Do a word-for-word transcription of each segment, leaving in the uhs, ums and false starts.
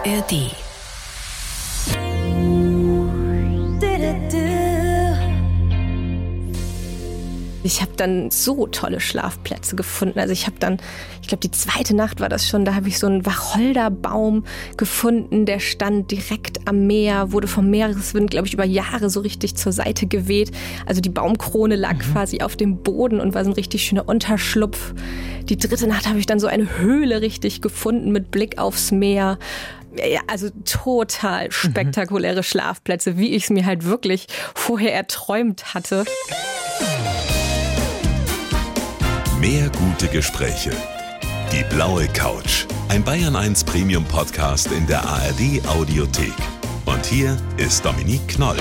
R D. Ich habe dann so tolle Schlafplätze gefunden. Also ich habe dann, ich glaube die zweite Nacht war das schon, da habe ich so einen Wacholderbaum gefunden, der stand direkt am Meer, wurde vom Meereswind, glaube ich, über Jahre so richtig zur Seite geweht. Also die Baumkrone lag mhm. quasi auf dem Boden und war so ein richtig schöner Unterschlupf. Die dritte Nacht habe ich dann so eine Höhle richtig gefunden mit Blick aufs Meer. Ja, also total spektakuläre mhm. Schlafplätze, wie ich es mir halt wirklich vorher erträumt hatte. Mehr gute Gespräche. Die blaue Couch. Ein Bayern eins Premium Podcast in der A R D Audiothek. Und hier ist Dominique Knoll.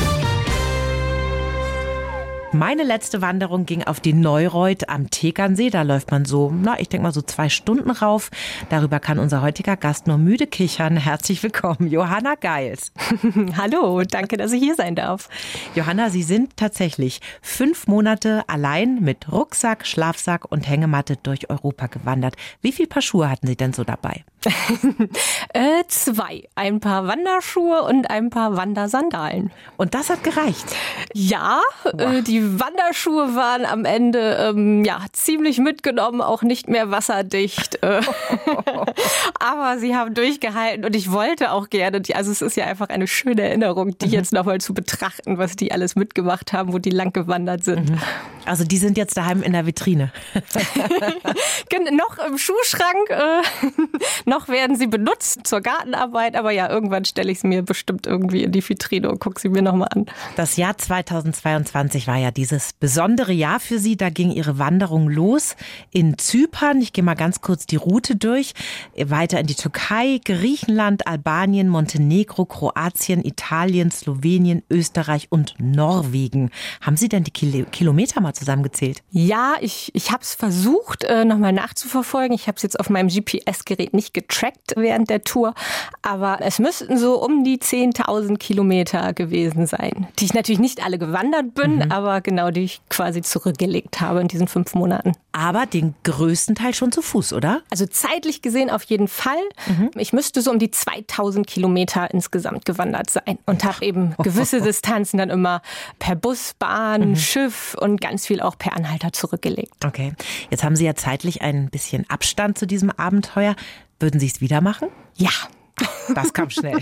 Meine letzte Wanderung ging auf die Neureuth am Tegernsee. Da läuft man so, na, ich denke mal so zwei Stunden rauf. Darüber kann unser heutiger Gast nur müde kichern. Herzlich willkommen, Johanna Geils. Hallo, danke, dass ich hier sein darf. Johanna, Sie sind tatsächlich fünf Monate allein mit Rucksack, Schlafsack und Hängematte durch Europa gewandert. Wie viel Paar Schuhe hatten Sie denn so dabei? äh, zwei. Ein paar Wanderschuhe und ein paar Wandersandalen. Und das hat gereicht? Ja, äh, die Wanderschuhe waren am Ende ähm, ja ziemlich mitgenommen, auch nicht mehr wasserdicht. Äh. Aber sie haben durchgehalten und ich wollte auch gerne, also es ist ja einfach eine schöne Erinnerung, die mhm. jetzt nochmal zu betrachten, was die alles mitgemacht haben, wo die lang gewandert sind. Mhm. Also die sind jetzt daheim in der Vitrine. Noch im Schuhschrank, äh, noch werden sie benutzt zur Gartenarbeit, aber ja, irgendwann stelle ich es mir bestimmt irgendwie in die Vitrine und gucke sie mir nochmal an. Das Jahr zweitausendzweiundzwanzig war ja dieses besondere Jahr für Sie. Da ging Ihre Wanderung los in Zypern. Ich gehe mal ganz kurz die Route durch. Weiter in die Türkei, Griechenland, Albanien, Montenegro, Kroatien, Italien, Slowenien, Österreich und Norwegen. Haben Sie denn die Kil- Kilometer mal zusammengezählt? Ja, ich, ich habe es versucht, äh, nochmal nachzuverfolgen. Ich habe es jetzt auf meinem G P S-Gerät nicht getrackt während der Tour, aber es müssten so um die zehntausend Kilometer gewesen sein, die ich natürlich nicht alle gewandert bin, mhm. aber genau, die ich quasi zurückgelegt habe in diesen fünf Monaten. Aber den größten Teil schon zu Fuß, oder? Also zeitlich gesehen auf jeden Fall. Mhm. Ich müsste so um die zweitausend Kilometer insgesamt gewandert sein und habe eben gewisse Distanzen dann immer per Bus, Bahn, mhm. Schiff und ganz viel auch per Anhalter zurückgelegt. Okay, jetzt haben Sie ja zeitlich ein bisschen Abstand zu diesem Abenteuer. Würden Sie es wieder machen? Ja. Das kam schnell.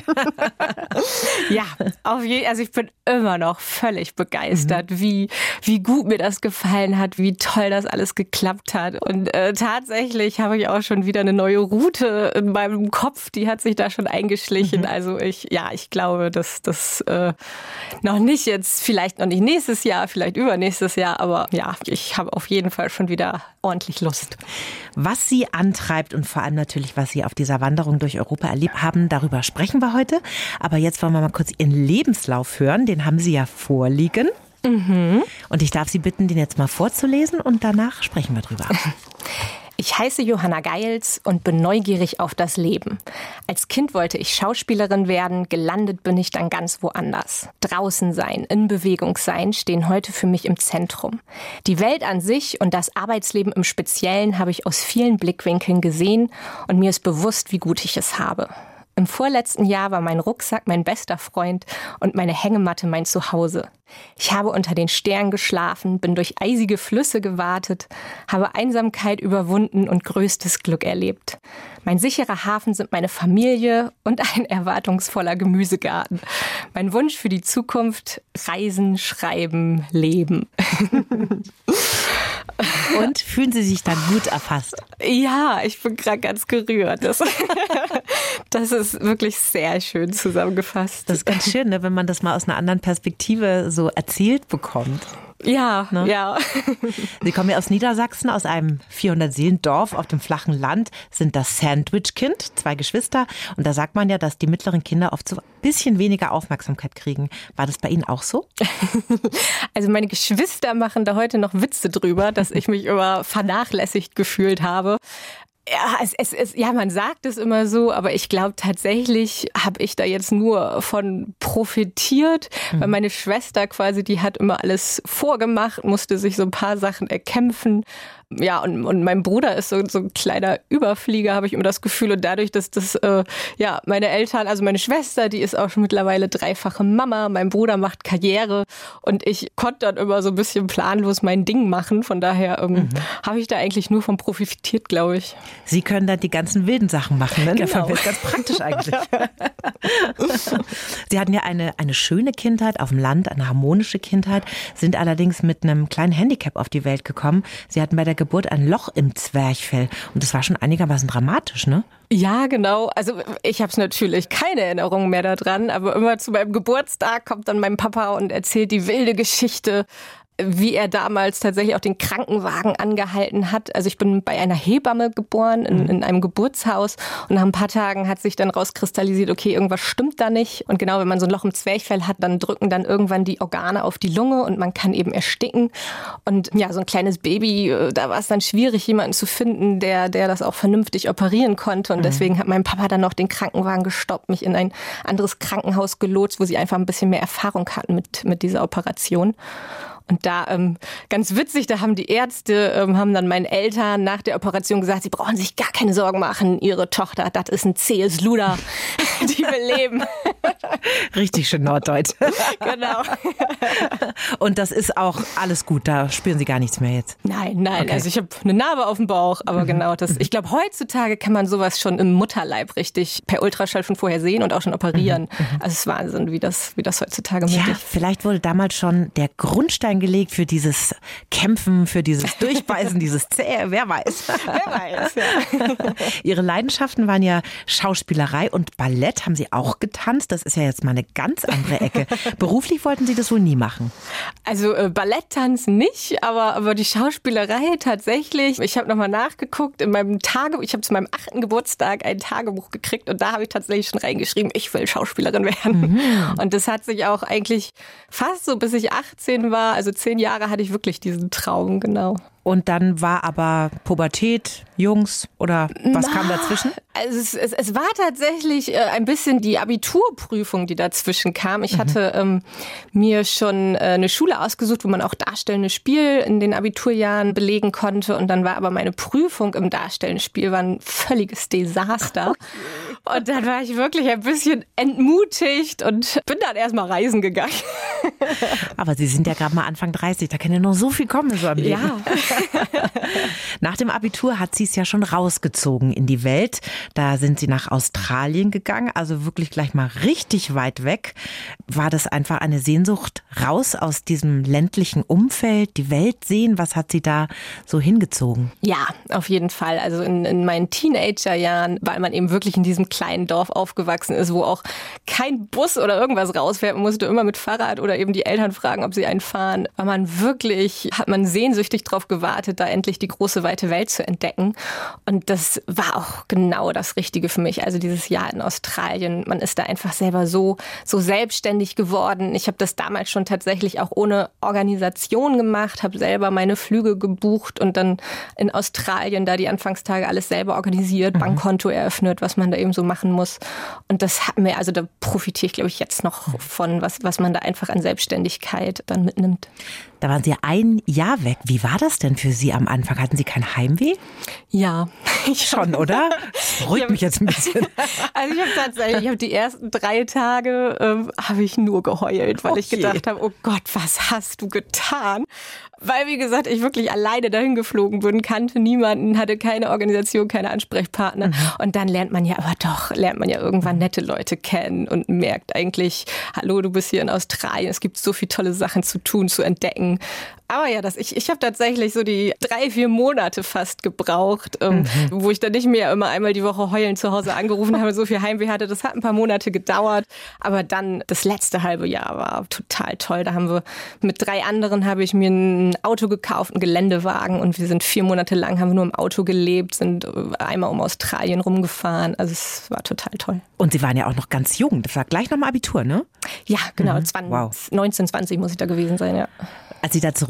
Ja, auf je, also ich bin immer noch völlig begeistert, mhm. wie, wie gut mir das gefallen hat, wie toll das alles geklappt hat. Und äh, tatsächlich habe ich auch schon wieder eine neue Route in meinem Kopf, die hat sich da schon eingeschlichen. Mhm. Also ich, ja, ich glaube, dass das äh, noch nicht jetzt, vielleicht noch nicht nächstes Jahr, vielleicht übernächstes Jahr, aber ja, ich habe auf jeden Fall schon wieder ordentlich Lust. Was Sie antreibt und vor allem natürlich, was Sie auf dieser Wanderung durch Europa erlebt haben, darüber sprechen wir heute. Aber jetzt wollen wir mal kurz Ihren Lebenslauf hören. Den haben Sie ja vorliegen. Mhm. Und ich darf Sie bitten, den jetzt mal vorzulesen und danach sprechen wir drüber. Ich heiße Johanna Geils und bin neugierig auf das Leben. Als Kind wollte ich Schauspielerin werden, gelandet bin ich dann ganz woanders. Draußen sein, in Bewegung sein, stehen heute für mich im Zentrum. Die Welt an sich und das Arbeitsleben im Speziellen habe ich aus vielen Blickwinkeln gesehen und mir ist bewusst, wie gut ich es habe. Im vorletzten Jahr war mein Rucksack mein bester Freund und meine Hängematte mein Zuhause. Ich habe unter den Sternen geschlafen, bin durch eisige Flüsse gewartet, habe Einsamkeit überwunden und größtes Glück erlebt. Mein sicherer Hafen sind meine Familie und ein erwartungsvoller Gemüsegarten. Mein Wunsch für die Zukunft: Reisen, Schreiben, Leben. Und fühlen Sie sich dann gut erfasst? Ja, ich bin gerade ganz gerührt. Das, das ist wirklich sehr schön zusammengefasst. Das ist ganz schön, ne, wenn man das mal aus einer anderen Perspektive so erzählt bekommt. Ja, ne? ja. Sie kommen ja aus Niedersachsen, aus einem vierhundert-Seelen-Dorf auf dem flachen Land, sind das Sandwich-Kind, zwei Geschwister. Und da sagt man ja, dass die mittleren Kinder oft so ein bisschen weniger Aufmerksamkeit kriegen. War das bei Ihnen auch so? Also meine Geschwister machen da heute noch Witze drüber, dass ich mich immer vernachlässigt gefühlt habe. Ja, es, es, es, ja, man sagt es immer so, aber ich glaube tatsächlich habe ich da jetzt nur von profitiert, mhm. weil meine Schwester quasi, die hat immer alles vorgemacht, musste sich so ein paar Sachen erkämpfen. Ja, und, und mein Bruder ist so, so ein kleiner Überflieger, habe ich immer das Gefühl. Und dadurch, dass das, äh, ja, meine Eltern, also meine Schwester, die ist auch schon mittlerweile dreifache Mama, mein Bruder macht Karriere und ich konnte dann immer so ein bisschen planlos mein Ding machen. Von daher ähm, mhm. habe ich da eigentlich nur von profitiert, glaube ich. Sie können dann die ganzen wilden Sachen machen, ne? Genau. Das ist ganz praktisch eigentlich. Sie hatten ja eine, eine schöne Kindheit auf dem Land, eine harmonische Kindheit, sind allerdings mit einem kleinen Handicap auf die Welt gekommen. Sie hatten bei der Geburt ein Loch im Zwerchfell und das war schon einigermaßen dramatisch, ne? Ja, genau. Also ich habe natürlich keine Erinnerungen mehr daran, aber immer zu meinem Geburtstag kommt dann mein Papa und erzählt die wilde Geschichte, wie er damals tatsächlich auch den Krankenwagen angehalten hat. Also ich bin bei einer Hebamme geboren, in, in einem Geburtshaus. Und nach ein paar Tagen hat sich dann rauskristallisiert, okay, irgendwas stimmt da nicht. Und genau, wenn man so ein Loch im Zwerchfell hat, dann drücken dann irgendwann die Organe auf die Lunge und man kann eben ersticken. Und ja, so ein kleines Baby, da war es dann schwierig, jemanden zu finden, der, der das auch vernünftig operieren konnte. Und deswegen hat mein Papa dann noch den Krankenwagen gestoppt, mich in ein anderes Krankenhaus gelotst, wo sie einfach ein bisschen mehr Erfahrung hatten mit, mit dieser Operation. Und da, ähm, ganz witzig, da haben die Ärzte, ähm, haben dann meinen Eltern nach der Operation gesagt, sie brauchen sich gar keine Sorgen machen, ihre Tochter, das ist ein zähes Luder, die will leben. Richtig schön norddeutsch. Genau. Und das ist auch alles gut, da spüren Sie gar nichts mehr jetzt? Nein, nein, okay. Also ich habe eine Narbe auf dem Bauch, aber mhm. genau das. Ich glaube, heutzutage kann man sowas schon im Mutterleib richtig per Ultraschall schon vorher sehen und auch schon operieren. Mhm. Also es ist Wahnsinn, wie das, wie das heutzutage möglich ist. Ja, vielleicht wurde damals schon der Grundstein gelegt für dieses Kämpfen, für dieses Durchbeißen, dieses Zähe, wer weiß. Wer weiß, ja. Ihre Leidenschaften waren ja Schauspielerei und Ballett. Haben Sie auch getanzt? Das ist ja jetzt mal eine ganz andere Ecke. Beruflich wollten Sie das wohl nie machen? Also äh, Balletttanzen nicht, aber, aber die Schauspielerei tatsächlich. Ich habe nochmal nachgeguckt in meinem Tagebuch. Ich habe zu meinem achten Geburtstag ein Tagebuch gekriegt und da habe ich tatsächlich schon reingeschrieben, ich will Schauspielerin werden. Mhm. Und das hat sich auch eigentlich fast so, bis ich achtzehn war, also zehn Jahre hatte ich wirklich diesen Traum, genau. Und dann war aber Pubertät, Jungs oder was Na, kam dazwischen? Also es, es, es war tatsächlich äh, ein bisschen die Abiturprüfung, die dazwischen kam. Ich mhm. hatte ähm, mir schon äh, eine Schule ausgesucht, wo man auch darstellendes Spiel in den Abiturjahren belegen konnte. Und dann war aber meine Prüfung im darstellenden Spiel war ein völliges Desaster. Okay. Und dann war ich wirklich ein bisschen entmutigt und bin dann erstmal reisen gegangen. Aber Sie sind ja gerade mal Anfang dreißig, da kann ja noch so viel kommen in so einem Leben. Ja. Nach dem Abitur hat sie es ja schon rausgezogen in die Welt. Da sind Sie nach Australien gegangen, also wirklich gleich mal richtig weit weg. War das einfach eine Sehnsucht raus aus diesem ländlichen Umfeld, die Welt sehen? Was hat Sie da so hingezogen? Ja, auf jeden Fall. Also in, in meinen Teenagerjahren, weil man eben wirklich in diesem kleinen Dorf aufgewachsen ist, wo auch kein Bus oder irgendwas rausfährt. Man musste immer mit Fahrrad oder eben die Eltern fragen, ob sie einen fahren. War man wirklich, hat man sehnsüchtig drauf gewartet, da endlich die große, weite Welt zu entdecken. Und das war auch genau das Richtige für mich. Also dieses Jahr in Australien, man ist da einfach selber so, so selbstständig geworden. Ich habe das damals schon tatsächlich auch ohne Organisation gemacht, habe selber meine Flüge gebucht und dann in Australien da die Anfangstage alles selber organisiert, mhm. Bankkonto eröffnet, was man da eben so machen muss. Und das hat mir, also da profitiere ich, glaube ich, jetzt noch von, was, was man da einfach an Selbstständigkeit dann mitnimmt. Da waren Sie ein Jahr weg. Wie war das denn für Sie am Anfang? Hatten Sie kein Heimweh? Ja. Ich Schon, oder? Das beruhigt mich jetzt ein bisschen. Also ich habe tatsächlich, ich habe die ersten drei Tage, ähm, habe ich nur geheult, weil okay. ich gedacht habe, oh Gott, was hast du getan? Weil, wie gesagt, ich wirklich alleine dahin geflogen bin, kannte niemanden, hatte keine Organisation, keine Ansprechpartner. Mhm. Und dann lernt man ja, aber doch, lernt man ja irgendwann nette Leute kennen und merkt eigentlich, hallo, du bist hier in Australien, es gibt so viele tolle Sachen zu tun, zu entdecken. Aber ja, das, ich, ich habe tatsächlich so die drei, vier Monate fast gebraucht, ähm, mhm. wo ich dann nicht mehr immer einmal die Woche heulend zu Hause angerufen habe und so viel Heimweh hatte. Das hat ein paar Monate gedauert. Aber dann das letzte halbe Jahr war total toll. Da haben wir mit drei anderen habe ich mir ein Auto gekauft, einen Geländewagen. Und wir sind vier Monate lang, haben wir nur im Auto gelebt, sind einmal um Australien rumgefahren. Also es war total toll. Und Sie waren ja auch noch ganz jung. Das war gleich noch mal Abitur, ne? Ja, genau. Mhm. zwanzig, wow. neunzehn, zwanzig muss ich da gewesen sein, ja. Als Sie da zurück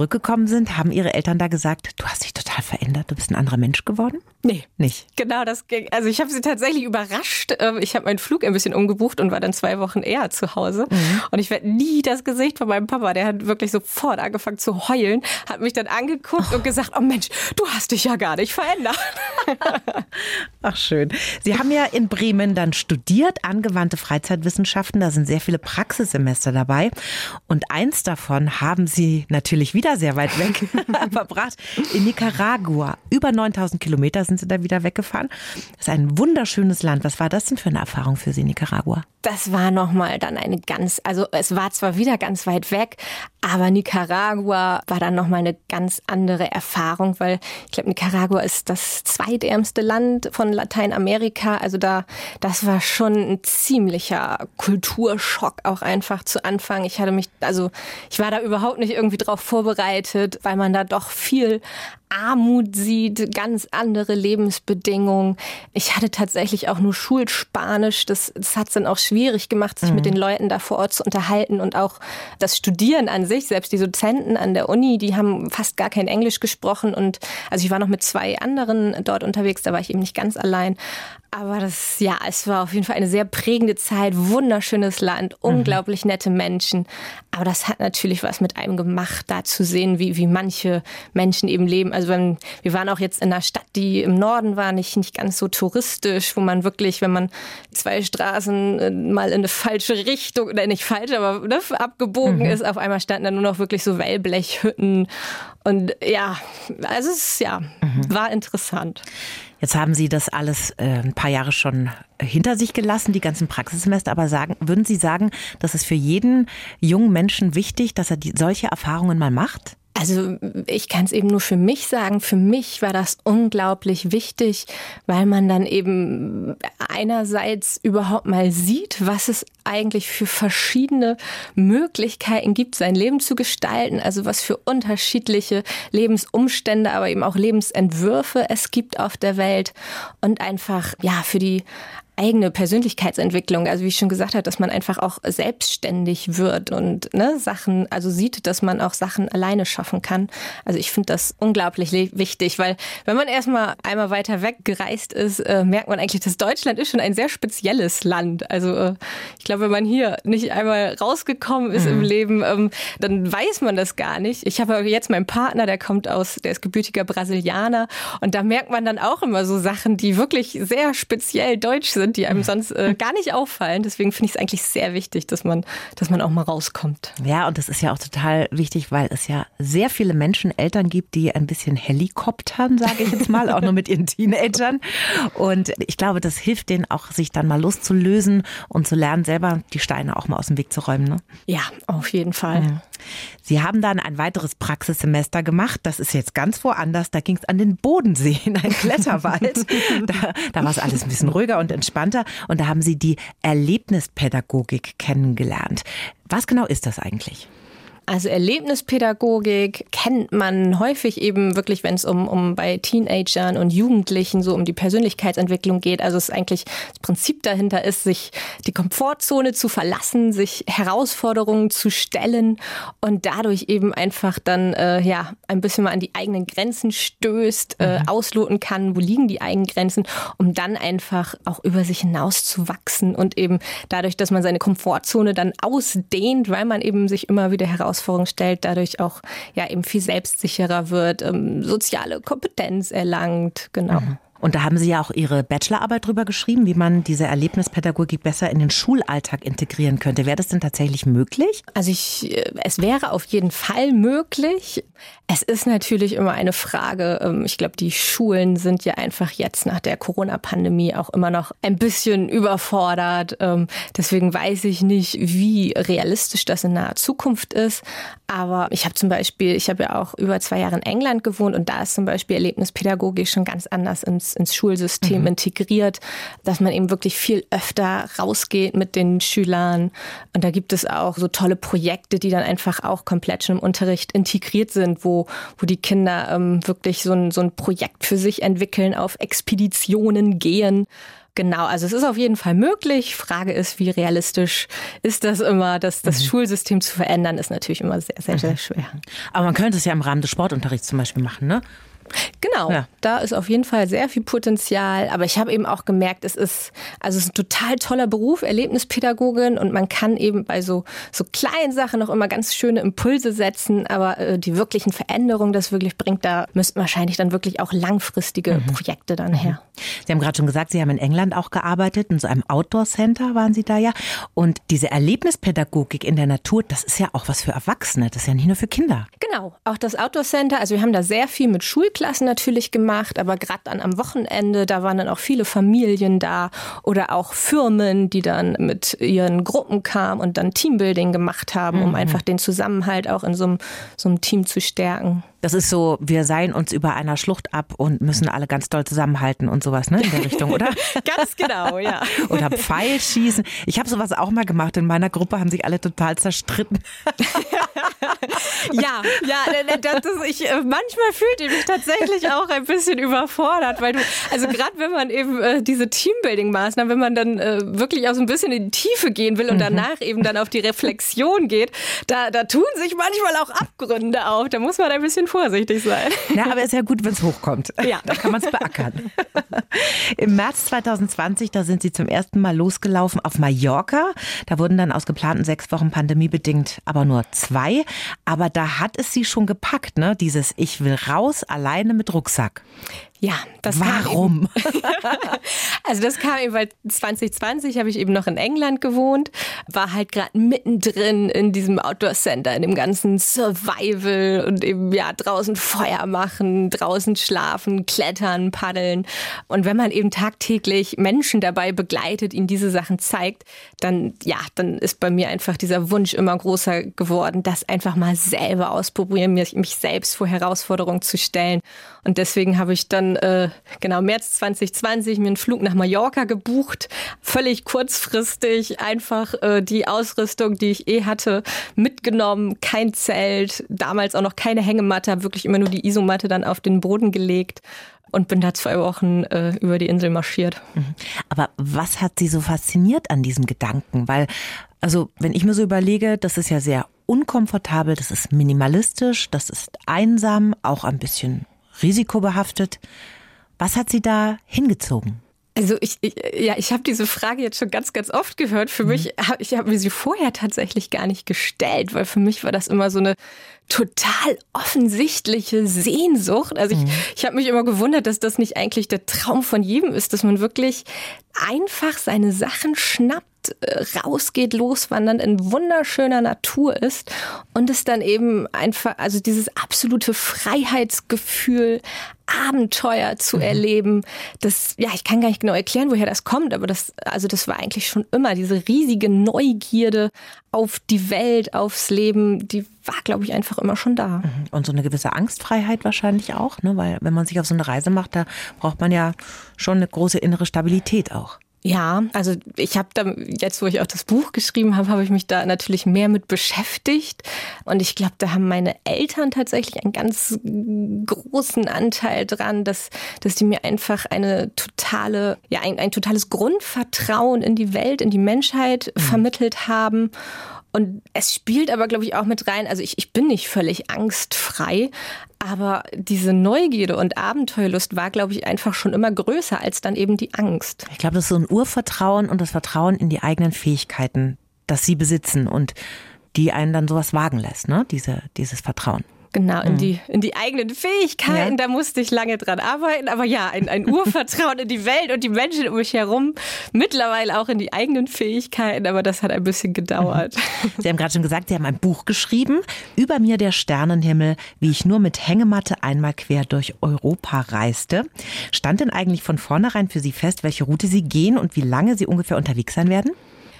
zurückgekommen sind, haben Ihre Eltern da gesagt, du hast dich total verändert, du bist ein anderer Mensch geworden? Nee. Nicht? Genau, das ging. Also ich habe sie tatsächlich überrascht. Ich habe meinen Flug ein bisschen umgebucht und war dann zwei Wochen eher zu Hause. Mhm. Und ich werde nie das Gesicht von meinem Papa, der hat wirklich sofort angefangen zu heulen, hat mich dann angeguckt oh. und gesagt, oh Mensch, du hast dich ja gar nicht verändert. Ach schön. Sie haben ja in Bremen dann studiert, angewandte Freizeitwissenschaften. Da sind sehr viele Praxissemester dabei. Und eins davon haben Sie natürlich wieder sehr weit weg verbracht, in Nicaragua. Über neuntausend Kilometer sind Sie da wieder weggefahren. Das ist ein wunderschönes Land. Was war das denn für eine Erfahrung für Sie, Nicaragua? Das war nochmal dann eine ganz, also es war zwar wieder ganz weit weg, aber Nicaragua war dann nochmal eine ganz andere Erfahrung, weil ich glaube, Nicaragua ist das zweitärmste Land von Lateinamerika. Also da, das war schon ein ziemlicher Kulturschock auch einfach zu Anfang. Ich hatte mich, also ich war da überhaupt nicht irgendwie drauf vorbereitet, weil man da doch viel Armut sieht, ganz andere Lebensbedingungen. Ich hatte tatsächlich auch nur Schulspanisch. Das, das hat es dann auch schwierig gemacht, sich mhm. mit den Leuten da vor Ort zu unterhalten und auch das Studieren an sich. Selbst die Dozenten an der Uni, die haben fast gar kein Englisch gesprochen. Und also ich war noch mit zwei anderen dort unterwegs, da war ich eben nicht ganz allein. Aber das, ja, es war auf jeden Fall eine sehr prägende Zeit, wunderschönes Land, unglaublich nette Menschen. Aber das hat natürlich was mit einem gemacht, da zu sehen, wie, wie manche Menschen eben leben. Also wenn, wir waren auch jetzt in einer Stadt, die im Norden war, nicht, nicht ganz so touristisch, wo man wirklich, wenn man zwei Straßen mal in eine falsche Richtung, oder nicht falsch, aber ne, abgebogen mhm. ist, auf einmal standen da nur noch wirklich so Wellblechhütten. Und ja, also es ja, mhm. war interessant. Jetzt haben Sie das alles äh, ein paar Jahre schon hinter sich gelassen, die ganzen Praxissemester. Aber sagen, würden Sie sagen, das ist für jeden jungen Menschen wichtig, dass er die, solche Erfahrungen mal macht? Also ich kann es eben nur für mich sagen. Für mich war das unglaublich wichtig, weil man dann eben einerseits überhaupt mal sieht, was es eigentlich für verschiedene Möglichkeiten gibt, sein Leben zu gestalten. Also was für unterschiedliche Lebensumstände, aber eben auch Lebensentwürfe es gibt auf der Welt. Und einfach, ja, für die eigene Persönlichkeitsentwicklung, also wie ich schon gesagt habe, dass man einfach auch selbstständig wird und ne, Sachen, also sieht, dass man auch Sachen alleine schaffen kann. Also ich finde das unglaublich wichtig, weil wenn man erstmal einmal weiter weg gereist ist, äh, merkt man eigentlich, dass Deutschland ist schon ein sehr spezielles Land. Also äh, ich glaube, wenn man hier nicht einmal rausgekommen ist mhm. im Leben, ähm, dann weiß man das gar nicht. Ich habe jetzt meinen Partner, der kommt aus, der ist gebürtiger Brasilianer und da merkt man dann auch immer so Sachen, die wirklich sehr speziell deutsch sind, die einem sonst äh, gar nicht auffallen. Deswegen finde ich es eigentlich sehr wichtig, dass man, dass man auch mal rauskommt. Ja, und das ist ja auch total wichtig, weil es ja sehr viele Menschen, Eltern gibt, die ein bisschen helikoptern, sage ich jetzt mal, auch nur mit ihren Teenagern. Und ich glaube, das hilft denen auch, sich dann mal loszulösen und zu lernen, selber die Steine auch mal aus dem Weg zu räumen. Ne? Ja, auf jeden Fall. Ja. Sie haben dann ein weiteres Praxissemester gemacht. Das ist jetzt ganz woanders. Da ging es an den Bodensee in einen Kletterwald. da da war es alles ein bisschen ruhiger und entspannter. Und da haben Sie die Erlebnispädagogik kennengelernt. Was genau ist das eigentlich? Also Erlebnispädagogik kennt man häufig eben wirklich, wenn es um, um bei Teenagern und Jugendlichen so um die Persönlichkeitsentwicklung geht. Also es ist eigentlich, das Prinzip dahinter ist, sich die Komfortzone zu verlassen, sich Herausforderungen zu stellen und dadurch eben einfach dann äh, ja ein bisschen mal an die eigenen Grenzen stößt, äh, mhm. ausloten kann, wo liegen die eigenen Grenzen, um dann einfach auch über sich hinaus zu wachsen und eben dadurch, dass man seine Komfortzone dann ausdehnt, weil man eben sich immer wieder herausfordert, stellt, dadurch auch ja eben viel selbstsicherer wird, ähm, soziale Kompetenz erlangt, genau. Mhm. Und da haben Sie ja auch Ihre Bachelorarbeit drüber geschrieben, wie man diese Erlebnispädagogik besser in den Schulalltag integrieren könnte. Wäre das denn tatsächlich möglich? Also ich, es wäre auf jeden Fall möglich. Es ist natürlich immer eine Frage, ich glaube, die Schulen sind ja einfach jetzt nach der Corona-Pandemie auch immer noch ein bisschen überfordert. Deswegen weiß ich nicht, wie realistisch das in naher Zukunft ist. Aber ich habe zum Beispiel, ich habe ja auch über zwei Jahre in England gewohnt und da ist zum Beispiel Erlebnispädagogik schon ganz anders ins, ins Schulsystem mhm. integriert, dass man eben wirklich viel öfter rausgeht mit den Schülern. Und da gibt es auch so tolle Projekte, die dann einfach auch komplett schon im Unterricht integriert sind, wo, wo die Kinder ähm, wirklich so ein, so ein Projekt für sich entwickeln, auf Expeditionen gehen. Genau, also es ist auf jeden Fall möglich. Frage ist, wie realistisch ist das immer? Das, das mhm. Schulsystem zu verändern, ist natürlich immer sehr, sehr, sehr schwer. Aber man könnte es ja im Rahmen des Sportunterrichts zum Beispiel machen, ne? Genau, ja. Da ist auf jeden Fall sehr viel Potenzial. Aber ich habe eben auch gemerkt, es ist, also es ist ein total toller Beruf, Erlebnispädagogin. Und man kann eben bei so, so kleinen Sachen noch immer ganz schöne Impulse setzen. Aber äh, die wirklichen Veränderungen, das wirklich bringt, da müssten wahrscheinlich dann wirklich auch langfristige mhm. Projekte dann her. Sie haben gerade schon gesagt, Sie haben in England auch gearbeitet. In so einem Outdoor-Center waren Sie da ja. Und diese Erlebnispädagogik in der Natur, das ist ja auch was für Erwachsene. Das ist ja nicht nur für Kinder. Genau, auch das Outdoor-Center. Also wir haben da sehr viel mit Schulklassen natürlich gemacht, aber gerade dann am Wochenende, da waren dann auch viele Familien da oder auch Firmen, die dann mit ihren Gruppen kamen und dann Teambuilding gemacht haben, um mhm. einfach den Zusammenhalt auch in so einem, so einem Team zu stärken. Das ist so, wir seilen uns über einer Schlucht ab und müssen alle ganz doll zusammenhalten und sowas, ne, in der Richtung, oder? Ganz genau, ja. Oder Pfeilschießen. Ich habe sowas auch mal gemacht. In meiner Gruppe haben sich alle total zerstritten. ja, ja, das ist, ich, manchmal fühlte ich mich tatsächlich auch ein bisschen überfordert, weil du, also gerade wenn man eben äh, diese Teambuilding-Maßnahmen, wenn man dann äh, wirklich auch so ein bisschen in die Tiefe gehen will und mhm. danach eben dann auf die Reflexion geht, da, da tun sich manchmal auch Abgründe auf. Da muss man ein bisschen vorsichtig sein. Ja, aber ist ja gut, wenn es hochkommt. Ja. Da kann man es beackern. Im März zwanzig zwanzig, da sind Sie zum ersten Mal losgelaufen auf Mallorca. Da wurden dann aus geplanten sechs Wochen pandemiebedingt aber nur zwei. Aber da hat es Sie schon gepackt, ne? Dieses Ich will raus, alleine mit Rucksack. Ja, das Warum? Kam eben, also das kam eben, weil zwanzig zwanzig habe ich eben noch in England gewohnt, war halt gerade mittendrin in diesem Outdoor Center, in dem ganzen Survival und eben ja draußen Feuer machen, draußen schlafen, klettern, paddeln. Und wenn man eben tagtäglich Menschen dabei begleitet, ihnen diese Sachen zeigt, dann ja, dann ist bei mir einfach dieser Wunsch immer größer geworden, das einfach mal selber ausprobieren, mich, mich selbst vor Herausforderungen zu stellen. Und deswegen habe ich dann äh, genau März zwanzig zwanzig mir einen Flug nach Mallorca gebucht, völlig kurzfristig, einfach äh, die Ausrüstung, die ich eh hatte, mitgenommen, kein Zelt, damals auch noch keine Hängematte, habe wirklich immer nur die Isomatte dann auf den Boden gelegt und bin da zwei Wochen äh, über die Insel marschiert. Aber was hat Sie so fasziniert an diesem Gedanken? Weil, also wenn ich mir so überlege, das ist ja sehr unkomfortabel, das ist minimalistisch, das ist einsam, auch ein bisschen risikobehaftet. Was hat Sie da hingezogen? Also ich, ich ja, ich habe diese Frage jetzt schon ganz, ganz oft gehört. Für mhm. mich, ich habe mir sie vorher tatsächlich gar nicht gestellt, weil für mich war das immer so eine total offensichtliche Sehnsucht. Also ich, mhm. ich habe mich immer gewundert, dass das nicht eigentlich der Traum von jedem ist, dass man wirklich einfach seine Sachen schnappt, rausgeht, loswandern, in wunderschöner Natur ist und es dann eben einfach, also dieses absolute Freiheitsgefühl, Abenteuer zu mhm. erleben, das, ja, ich kann gar nicht genau erklären, woher das kommt, aber das, also das war eigentlich schon immer diese riesige Neugierde auf die Welt, aufs Leben, die war, glaube ich, einfach immer schon da. Und so eine gewisse Angstfreiheit wahrscheinlich auch, ne? Weil wenn man sich auf so eine Reise macht, da braucht man ja schon eine große innere Stabilität auch. Ja, also ich habe da, jetzt wo ich auch das Buch geschrieben habe, habe ich mich da natürlich mehr mit beschäftigt. Und ich glaube, da haben meine Eltern tatsächlich einen ganz großen Anteil dran, dass, dass die mir einfach eine totale, ja, ein, ein totales Grundvertrauen in die Welt, in die Menschheit mhm. vermittelt haben. Und es spielt aber, glaube ich, auch mit rein, also ich, ich bin nicht völlig angstfrei, aber diese Neugierde und Abenteuerlust war, glaube ich, einfach schon immer größer als dann eben die Angst. Ich glaube, das ist so ein Urvertrauen und das Vertrauen in die eigenen Fähigkeiten, das sie besitzen und die einen dann sowas wagen lässt, ne? Diese, dieses Vertrauen. Genau, in die, in die eigenen Fähigkeiten, ja. Da musste ich lange dran arbeiten. Aber ja, ein, ein Urvertrauen in die Welt und die Menschen um mich herum. Mittlerweile auch in die eigenen Fähigkeiten, aber das hat ein bisschen gedauert. Sie haben gerade schon gesagt, Sie haben ein Buch geschrieben, Über mir der Sternenhimmel, wie ich nur mit Hängematte einmal quer durch Europa reiste. Stand denn eigentlich von vornherein für Sie fest, welche Route Sie gehen und wie lange Sie ungefähr unterwegs sein werden?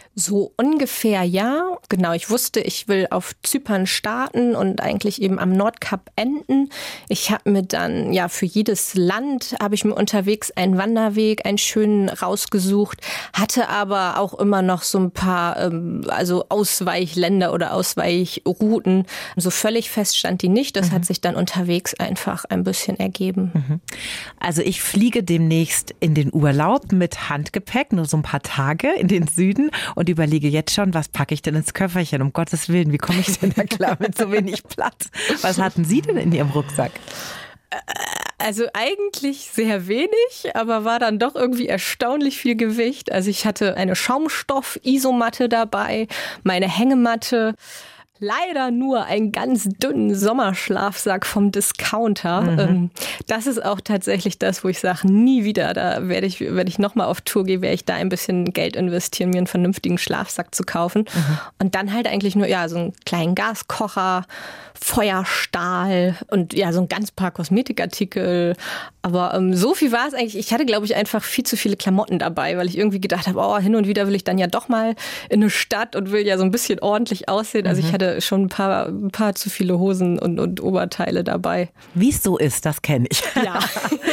So ungefähr, ja. Genau, ich wusste, ich will auf Zypern starten und eigentlich eben am Nordkap enden. Ich habe mir dann, ja, für jedes Land habe ich mir unterwegs einen Wanderweg, einen schönen rausgesucht, hatte aber auch immer noch so ein paar, ähm, also Ausweichländer oder Ausweichrouten. So völlig fest stand die nicht. Das mhm. hat sich dann unterwegs einfach ein bisschen ergeben. Mhm. Also ich fliege demnächst in den Urlaub mit Handgepäck, nur so ein paar Tage in den Süden. Und überlege jetzt schon, was packe ich denn ins Köfferchen? Um Gottes Willen, wie komme ich denn da klar mit so wenig Platz? Was hatten Sie denn in Ihrem Rucksack? Also eigentlich sehr wenig, aber war dann doch irgendwie erstaunlich viel Gewicht. Also ich hatte eine Schaumstoff-Isomatte dabei, meine Hängematte, leider nur einen ganz dünnen Sommerschlafsack vom Discounter. Mhm. Das ist auch tatsächlich das, wo ich sage, nie wieder. Da werde ich, wenn ich nochmal auf Tour gehe, werde ich da ein bisschen Geld investieren, mir einen vernünftigen Schlafsack zu kaufen. Mhm. Und dann halt eigentlich nur, ja, so einen kleinen Gaskocher, Feuerstahl und ja, so ein ganz paar Kosmetikartikel. Aber ähm, so viel war es eigentlich. Ich hatte, glaube ich, einfach viel zu viele Klamotten dabei, weil ich irgendwie gedacht habe, oh, hin und wieder will ich dann ja doch mal in eine Stadt und will ja so ein bisschen ordentlich aussehen. Also mhm. ich hatte schon ein paar, ein paar zu viele Hosen und, und Oberteile dabei. Wie es so ist, das kenne ich. Ja.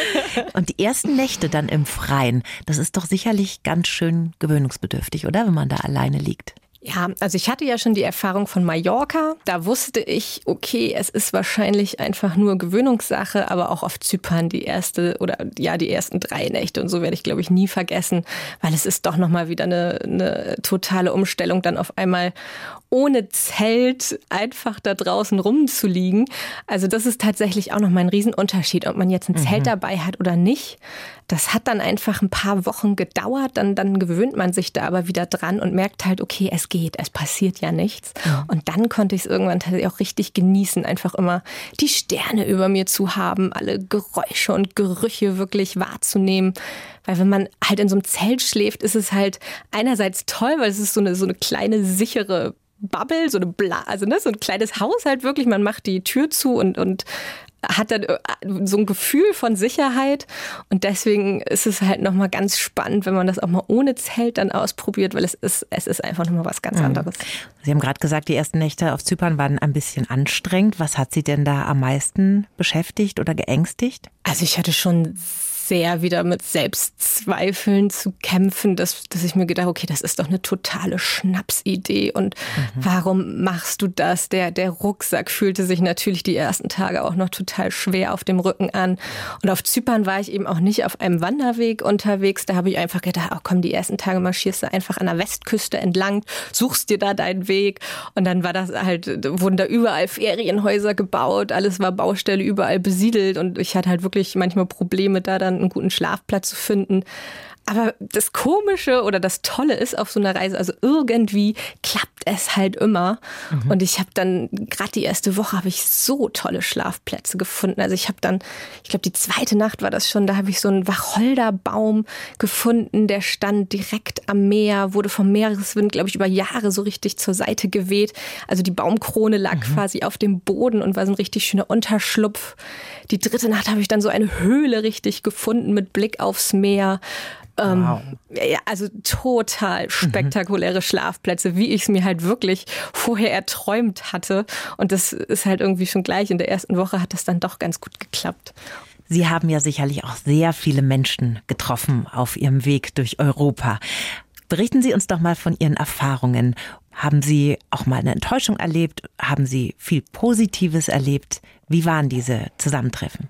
Und die ersten Nächte dann im Freien, das ist doch sicherlich ganz schön gewöhnungsbedürftig, oder? Wenn man da alleine liegt. Ja, also ich hatte ja schon die Erfahrung von Mallorca. Da wusste ich, okay, es ist wahrscheinlich einfach nur Gewöhnungssache, aber auch auf Zypern die erste oder ja die ersten drei Nächte und so werde ich, glaube ich, nie vergessen, weil es ist doch nochmal wieder eine, eine totale Umstellung, dann auf einmal ohne Zelt einfach da draußen rumzuliegen. Also das ist tatsächlich auch nochmal ein Riesenunterschied, ob man jetzt ein mhm. Zelt dabei hat oder nicht. Das hat dann einfach ein paar Wochen gedauert, dann, dann gewöhnt man sich da aber wieder dran und merkt halt, okay, es geht, es passiert ja nichts. Ja. Und dann konnte ich es irgendwann tatsächlich auch richtig genießen, einfach immer die Sterne über mir zu haben, alle Geräusche und Gerüche wirklich wahrzunehmen. Weil wenn man halt in so einem Zelt schläft, ist es halt einerseits toll, weil es ist so eine, so eine kleine, sichere Bubble, so eine Bla, also ne, so ein kleines Haus halt wirklich. Man macht die Tür zu und, und hat dann so ein Gefühl von Sicherheit. Und deswegen ist es halt nochmal ganz spannend, wenn man das auch mal ohne Zelt dann ausprobiert, weil es ist, es ist einfach nochmal was ganz anderes. Sie haben gerade gesagt, die ersten Nächte auf Zypern waren ein bisschen anstrengend. Was hat Sie denn da am meisten beschäftigt oder geängstigt? Also ich hatte schon sehr wieder mit Selbstzweifeln zu kämpfen, dass, dass ich mir gedacht, okay, das ist doch eine totale Schnapsidee und mhm. warum machst du das? Der, der Rucksack fühlte sich natürlich die ersten Tage auch noch total schwer auf dem Rücken an. Und auf Zypern war ich eben auch nicht auf einem Wanderweg unterwegs. Da habe ich einfach gedacht, oh komm, die ersten Tage marschierst du einfach an der Westküste entlang, suchst dir da deinen Weg. Und dann war das halt, wurden da überall Ferienhäuser gebaut, alles war Baustelle, überall besiedelt und ich hatte halt wirklich manchmal Probleme, da dann einen guten Schlafplatz zu finden. Aber das Komische oder das Tolle ist auf so einer Reise, also irgendwie klappt es halt immer. Mhm. Und ich habe dann, gerade die erste Woche, habe ich so tolle Schlafplätze gefunden. Also ich habe dann, ich glaube die zweite Nacht war das schon, da habe ich so einen Wacholderbaum gefunden, der stand direkt am Meer, wurde vom Meereswind, glaube ich, über Jahre so richtig zur Seite geweht. Also die Baumkrone lag mhm. quasi auf dem Boden und war so ein richtig schöner Unterschlupf. Die dritte Nacht habe ich dann so eine Höhle richtig gefunden mit Blick aufs Meer. Wow. Ja, also total spektakuläre mhm. Schlafplätze, wie ich es mir halt wirklich vorher erträumt hatte. Und das ist halt irgendwie schon gleich. In der ersten Woche hat das dann doch ganz gut geklappt. Sie haben ja sicherlich auch sehr viele Menschen getroffen auf Ihrem Weg durch Europa. Berichten Sie uns doch mal von Ihren Erfahrungen. Haben Sie auch mal eine Enttäuschung erlebt? Haben Sie viel Positives erlebt? Wie waren diese Zusammentreffen?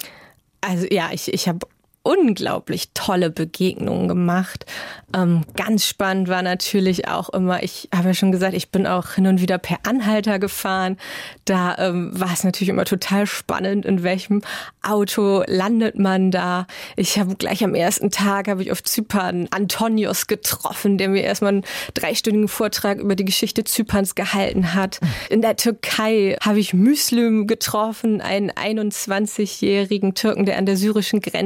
Also ja, ich, ich habe unglaublich tolle Begegnungen gemacht. Ähm, ganz spannend war natürlich auch immer, ich habe ja schon gesagt, ich bin auch hin und wieder per Anhalter gefahren. Da ähm, war es natürlich immer total spannend, in welchem Auto landet man da. Ich habe gleich am ersten Tag habe ich auf Zypern Antonios getroffen, der mir erstmal einen dreistündigen Vortrag über die Geschichte Zyperns gehalten hat. In der Türkei habe ich Müslüm getroffen, einen einundzwanzigjährigen Türken, der an der syrischen Grenze wohnt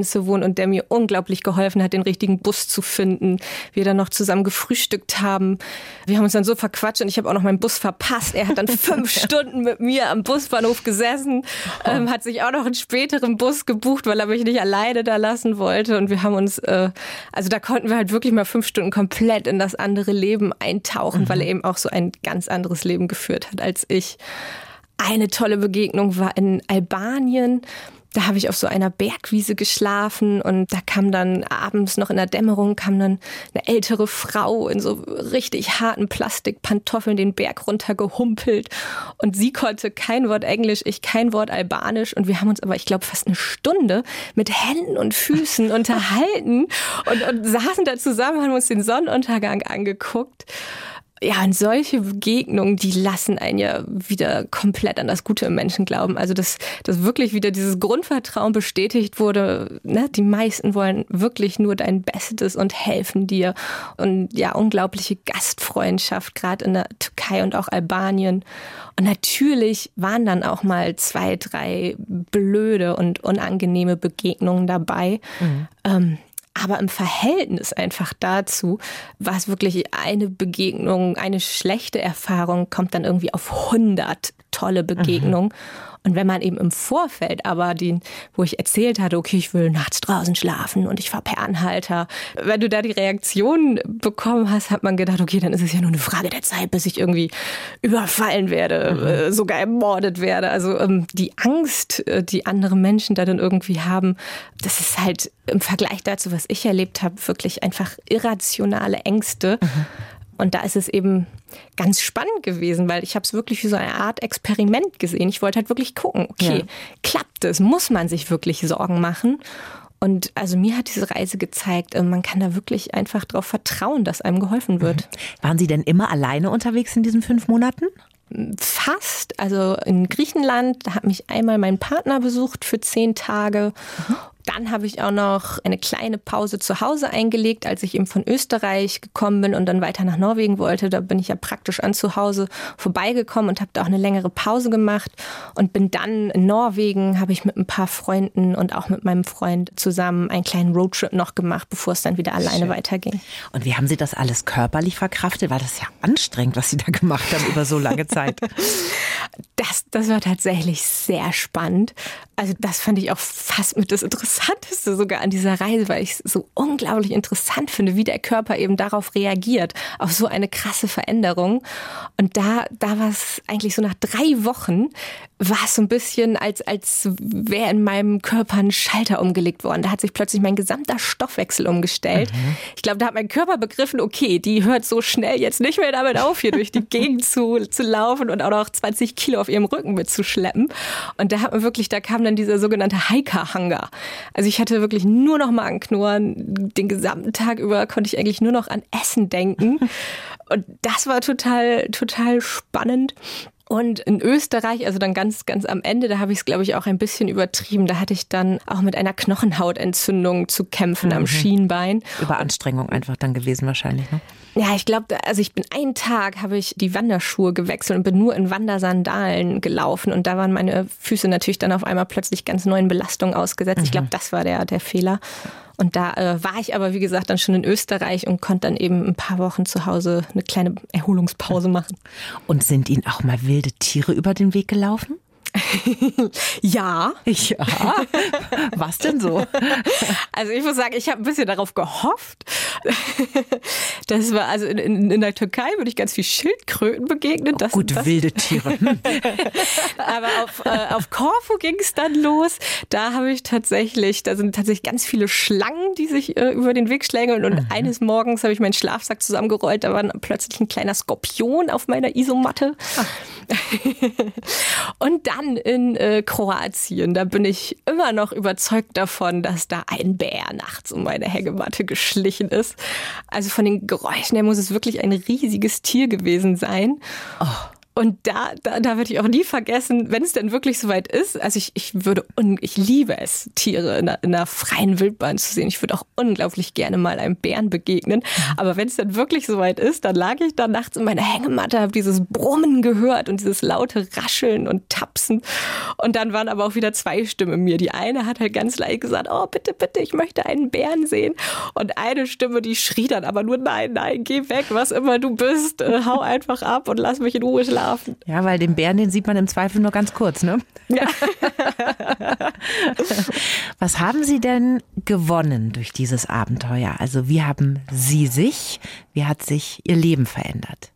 und der mir unglaublich geholfen hat, den richtigen Bus zu finden. Wir dann noch zusammen gefrühstückt haben. Wir haben uns dann so verquatscht und ich habe auch noch meinen Bus verpasst. Er hat dann fünf Stunden mit mir am Busbahnhof gesessen, oh. ähm, hat sich auch noch einen späteren Bus gebucht, weil er mich nicht alleine da lassen wollte. Und wir haben uns, äh, also da konnten wir halt wirklich mal fünf Stunden komplett in das andere Leben eintauchen, mhm. weil er eben auch so ein ganz anderes Leben geführt hat als ich. Eine tolle Begegnung war in Albanien. Da habe ich auf so einer Bergwiese geschlafen und da kam dann abends noch in der Dämmerung kam dann eine ältere Frau in so richtig harten Plastikpantoffeln den Berg runtergehumpelt und sie konnte kein Wort Englisch, ich kein Wort Albanisch und wir haben uns aber, ich glaube, fast eine Stunde mit Händen und Füßen unterhalten und, und saßen da zusammen, haben uns den Sonnenuntergang angeguckt. Ja, und solche Begegnungen, die lassen einen ja wieder komplett an das Gute im Menschen glauben. Also, dass, dass wirklich wieder dieses Grundvertrauen bestätigt wurde. Ne? Die meisten wollen wirklich nur dein Bestes und helfen dir. Und ja, unglaubliche Gastfreundschaft, gerade in der Türkei und auch Albanien. Und natürlich waren dann auch mal zwei, drei blöde und unangenehme Begegnungen dabei. Mhm. Ähm, Aber im Verhältnis einfach dazu war es wirklich eine Begegnung, eine schlechte Erfahrung kommt dann irgendwie auf hundert tolle Begegnungen. Mhm. Und wenn man eben im Vorfeld aber den, wo ich erzählt hatte, okay, ich will nachts draußen schlafen und ich fahr per Anhalter, wenn du da die Reaktion bekommen hast, hat man gedacht, okay, dann ist es ja nur eine Frage der Zeit, bis ich irgendwie überfallen werde, mhm. äh, sogar ermordet werde. Also ähm, die Angst, äh, die andere Menschen da dann irgendwie haben, das ist halt im Vergleich dazu, was ich erlebt habe, wirklich einfach irrationale Ängste. Mhm. Und da ist es eben ganz spannend gewesen, weil ich habe es wirklich wie so eine Art Experiment gesehen. Ich wollte halt wirklich gucken, okay, ja. klappt es? Muss man sich wirklich Sorgen machen? Und also mir hat diese Reise gezeigt, man kann da wirklich einfach darauf vertrauen, dass einem geholfen wird. Waren Sie denn immer alleine unterwegs in diesen fünf Monaten? Fast. Also in Griechenland, da hat mich einmal mein Partner besucht für zehn Tage. Mhm. Dann habe ich auch noch eine kleine Pause zu Hause eingelegt, als ich eben von Österreich gekommen bin und dann weiter nach Norwegen wollte. Da bin ich ja praktisch an zu Hause vorbeigekommen und habe da auch eine längere Pause gemacht und bin dann in Norwegen, habe ich mit ein paar Freunden und auch mit meinem Freund zusammen einen kleinen Roadtrip noch gemacht, bevor es dann wieder alleine Schön. weiterging. Und wie haben Sie das alles körperlich verkraftet? War das ja anstrengend, was Sie da gemacht haben über so lange Zeit? Das, das war tatsächlich sehr spannend. Also das fand ich auch fast mit das Interessanteste sogar an dieser Reise, weil ich es so unglaublich interessant finde, wie der Körper eben darauf reagiert, auf so eine krasse Veränderung. Und da, da war es eigentlich so nach drei Wochen, war es so ein bisschen, als, als wäre in meinem Körper ein Schalter umgelegt worden. Da hat sich plötzlich mein gesamter Stoffwechsel umgestellt. Mhm. Ich glaube, da hat mein Körper begriffen, okay, die hört so schnell jetzt nicht mehr damit auf, hier durch die Gegend zu, zu laufen und auch noch zwanzig Kilo auf ihrem Rücken mitzuschleppen. Und da hat man wirklich, da kam dann dieser sogenannte Hiker-Hunger. Also ich hatte wirklich nur noch Magenknurren. Den gesamten Tag über konnte ich eigentlich nur noch an Essen denken. Und das war total, total spannend. Und in Österreich, also dann ganz, ganz am Ende, da habe ich es, glaube ich, auch ein bisschen übertrieben. Da hatte ich dann auch mit einer Knochenhautentzündung zu kämpfen mhm. am Schienbein. Überanstrengung einfach dann gewesen wahrscheinlich, ne? Ja, ich glaube, also ich bin einen Tag, habe ich die Wanderschuhe gewechselt und bin nur in Wandersandalen gelaufen. Und da waren meine Füße natürlich dann auf einmal plötzlich ganz neuen Belastungen ausgesetzt. Mhm. Ich glaube, das war der, der Fehler. Und da äh, war ich aber, wie gesagt, dann schon in Österreich und konnte dann eben ein paar Wochen zu Hause eine kleine Erholungspause machen. Und sind Ihnen auch mal wilde Tiere über den Weg gelaufen? Ja. Ja. Was denn so? Also ich muss sagen, ich habe ein bisschen darauf gehofft. Das war also in, in, in der Türkei würde ich ganz viel Schildkröten begegnen. Das, oh, gut, das. wilde Tiere. Aber auf, äh, auf Korfu ging es dann los. Da habe ich tatsächlich, da sind tatsächlich ganz viele Schlangen, die sich äh, über den Weg schlängeln. Und mhm. eines Morgens habe ich meinen Schlafsack zusammengerollt. Da war plötzlich ein kleiner Skorpion auf meiner Isomatte. Und dann in äh, Kroatien, da bin ich immer noch überzeugt davon, dass da ein Bär nachts um meine Hängematte geschlichen ist. Also von den Geräuschen her muss es wirklich ein riesiges Tier gewesen sein. Oh. Und da, da, da würde ich auch nie vergessen, wenn es denn wirklich soweit ist, also ich, ich würde, un, ich liebe es, Tiere in einer, in einer freien Wildbahn zu sehen. Ich würde auch unglaublich gerne mal einem Bären begegnen. Aber wenn es dann wirklich soweit ist, dann lag ich da nachts in meiner Hängematte, habe dieses Brummen gehört und dieses laute Rascheln und Tapsen. Und dann waren aber auch wieder zwei Stimmen in mir. Die eine hat halt ganz leise gesagt, oh bitte, bitte, ich möchte einen Bären sehen. Und eine Stimme, die schrie dann aber nur, nein, nein, geh weg, was immer du bist, äh, hau einfach ab und lass mich in Ruhe schlafen. Ja, weil den Bären, den sieht man im Zweifel nur ganz kurz, ne? Ja. Was haben Sie denn gewonnen durch dieses Abenteuer? Also wie haben Sie sich, wie hat sich Ihr Leben verändert?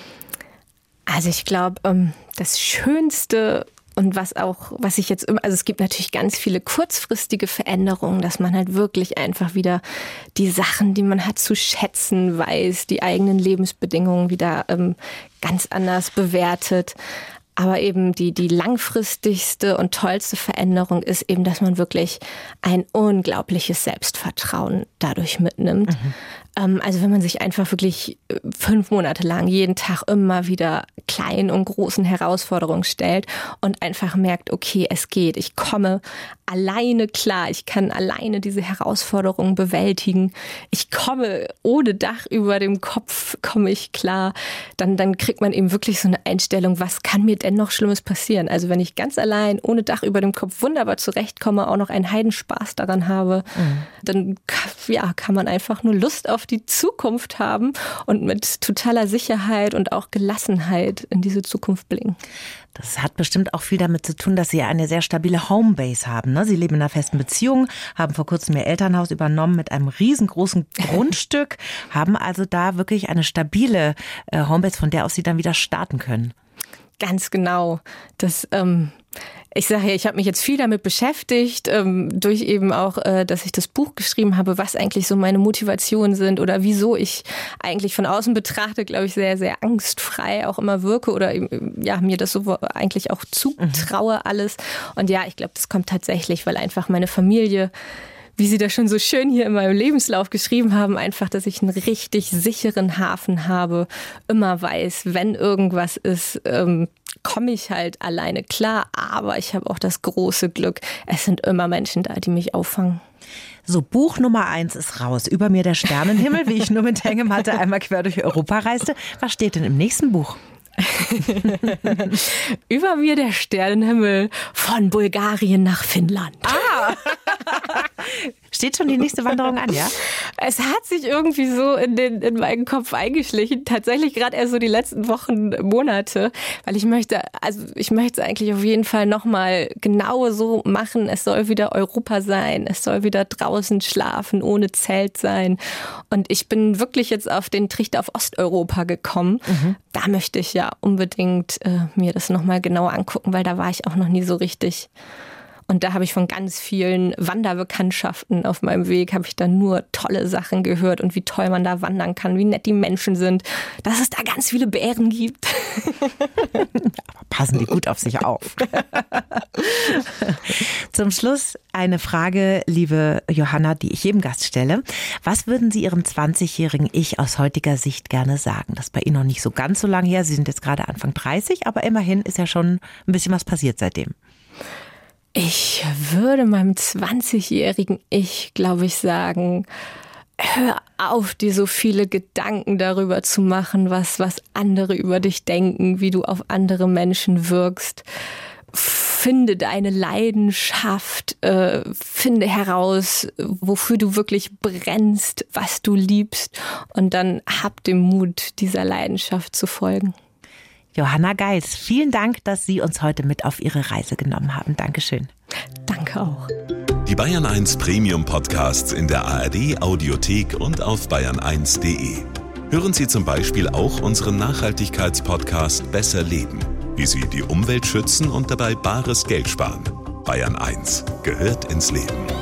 Also ich glaube, das Schönste und was auch, was ich jetzt immer, also es gibt natürlich ganz viele kurzfristige Veränderungen, dass man halt wirklich einfach wieder die Sachen, die man hat zu schätzen weiß, die eigenen Lebensbedingungen wieder ähm, ganz anders bewertet. Aber eben die, die langfristigste und tollste Veränderung ist eben, dass man wirklich ein unglaubliches Selbstvertrauen dadurch mitnimmt. Mhm. Ähm, also wenn man sich einfach wirklich fünf Monate lang jeden Tag immer wieder kleinen und großen Herausforderungen stellt und einfach merkt, okay, es geht, ich komme alleine klar, ich kann alleine diese Herausforderungen bewältigen, ich komme ohne Dach über dem Kopf, komme ich klar, dann, dann kriegt man eben wirklich so eine Einstellung, was kann mir denn noch Schlimmes passieren? Also wenn ich ganz allein, ohne Dach über dem Kopf wunderbar zurechtkomme, auch noch einen Heidenspaß daran habe, mhm. dann ja, kann man einfach nur Lust auf die Zukunft haben und mit totaler Sicherheit und auch Gelassenheit in diese Zukunft blicken. Das hat bestimmt auch viel damit zu tun, dass Sie eine sehr stabile Homebase haben. Ne? Sie leben in einer festen Beziehung, haben vor kurzem Ihr Elternhaus übernommen mit einem riesengroßen Grundstück, haben also da wirklich eine stabile äh, Homebase, von der aus Sie dann wieder starten können. Ganz genau. Das, ähm, ich sage ja, ich habe mich jetzt viel damit beschäftigt, ähm, durch eben auch, äh, dass ich das Buch geschrieben habe, was eigentlich so meine Motivationen sind oder wieso ich eigentlich von außen betrachtet, glaube ich, sehr, sehr angstfrei auch immer wirke oder ja, mir das so eigentlich auch zutraue alles. Und ja, ich glaube, das kommt tatsächlich, weil einfach meine Familie, wie Sie das schon so schön hier in meinem Lebenslauf geschrieben haben, einfach, dass ich einen richtig sicheren Hafen habe, immer weiß, wenn irgendwas ist, ähm, komme ich halt alleine klar, aber ich habe auch das große Glück, es sind immer Menschen da, die mich auffangen. So, Buch Nummer eins ist raus. Über mir der Sternenhimmel, wie ich nur mit Hängematte einmal quer durch Europa reiste. Was steht denn im nächsten Buch? Über mir der Sternenhimmel von Bulgarien nach Finnland. Ah! Steht schon die nächste Wanderung an, ja? Es hat sich irgendwie so in, den, in meinen Kopf eingeschlichen. Tatsächlich gerade erst so die letzten Wochen, Monate. Weil ich möchte, also ich möchte es eigentlich auf jeden Fall nochmal genau so machen. Es soll wieder Europa sein. Es soll wieder draußen schlafen, ohne Zelt sein. Und ich bin wirklich jetzt auf den Trichter auf Osteuropa gekommen. Mhm. Da möchte ich ja unbedingt äh, mir das nochmal genauer angucken, weil da war ich auch noch nie so richtig. Und da habe ich von ganz vielen Wanderbekanntschaften auf meinem Weg, habe ich da nur tolle Sachen gehört und wie toll man da wandern kann, wie nett die Menschen sind, dass es da ganz viele Bären gibt. Aber passen die gut auf sich auf. Zum Schluss eine Frage, liebe Johanna, die ich jedem Gast stelle. Was würden Sie Ihrem zwanzigjährigen Ich aus heutiger Sicht gerne sagen? Das ist bei Ihnen noch nicht so ganz so lange her. Sie sind jetzt gerade Anfang dreißig, aber immerhin ist ja schon ein bisschen was passiert seitdem. Ich würde meinem zwanzigjährigen Ich, glaube ich, sagen, hör auf, dir so viele Gedanken darüber zu machen, was, was andere über dich denken, wie du auf andere Menschen wirkst. Finde deine Leidenschaft, äh, finde heraus, wofür du wirklich brennst, was du liebst und dann hab den Mut, dieser Leidenschaft zu folgen. Johanna Geils, vielen Dank, dass Sie uns heute mit auf Ihre Reise genommen haben. Dankeschön. Danke auch. Die Bayern eins Premium Podcasts in der A R D Audiothek und auf bayern eins punkt de. Hören Sie zum Beispiel auch unseren Nachhaltigkeitspodcast Besser Leben, wie Sie die Umwelt schützen und dabei bares Geld sparen. Bayern eins gehört ins Leben.